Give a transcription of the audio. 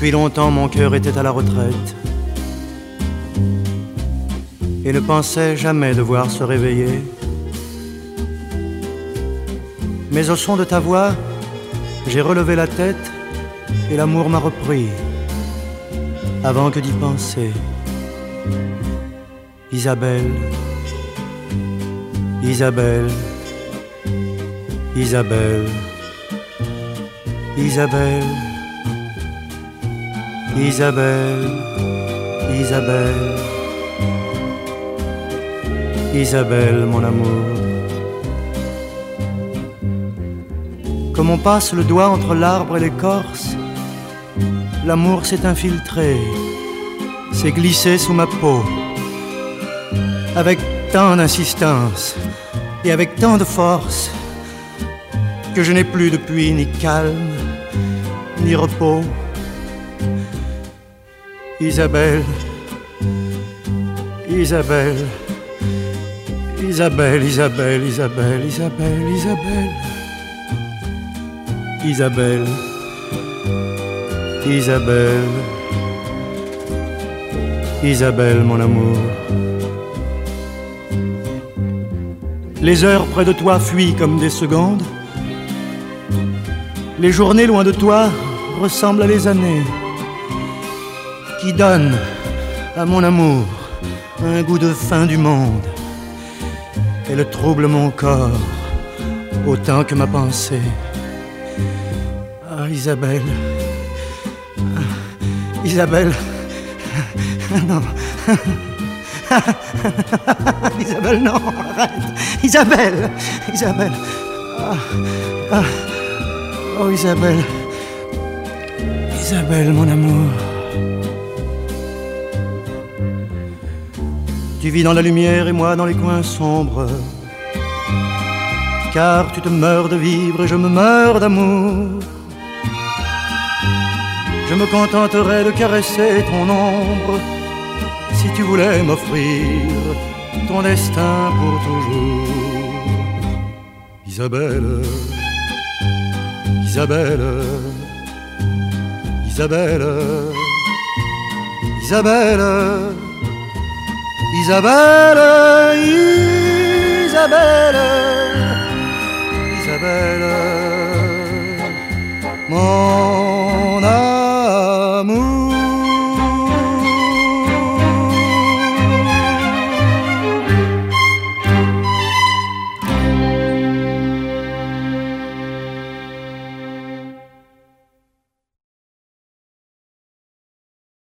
Depuis longtemps mon cœur était à la retraite et ne pensait jamais devoir se réveiller. Mais au son de ta voix, j'ai relevé la tête et l'amour m'a repris avant que d'y penser. Isabelle, Isabelle, Isabelle, Isabelle, Isabelle, Isabelle, Isabelle, mon amour. Comme on passe le doigt entre l'arbre et l'écorce, l'amour s'est infiltré, s'est glissé sous ma peau, avec tant d'insistance et avec tant de force que je n'ai plus depuis ni calme, ni repos. Isabelle, Isabelle, Isabelle, Isabelle, Isabelle, Isabelle, Isabelle, Isabelle, Isabelle, Isabelle, mon amour. Les heures près de toi fuient comme des secondes. Les journées loin de toi ressemblent à les années qui donnent à mon amour un goût de fin du monde. Elle trouble mon corps autant que ma pensée. Ah, Isabelle, Isabelle, non. Isabelle, non, arrête. Isabelle, Isabelle. Oh, Isabelle. Isabelle, mon amour. Tu vis dans la lumière et moi dans les coins sombres. Car tu te meurs de vivre et je me meurs d'amour. Je me contenterai de caresser ton ombre si tu voulais m'offrir ton destin pour toujours. Isabelle, Isabelle, Isabelle, Isabelle, Isabelle, Isabelle, Isabelle, mon